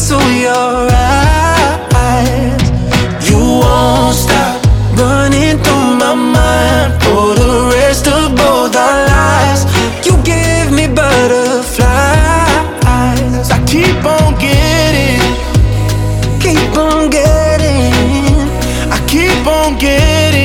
into your eyes. You won't stop running through my mind for the rest of both our lives. You give me butterflies. I keep on getting, I keep on getting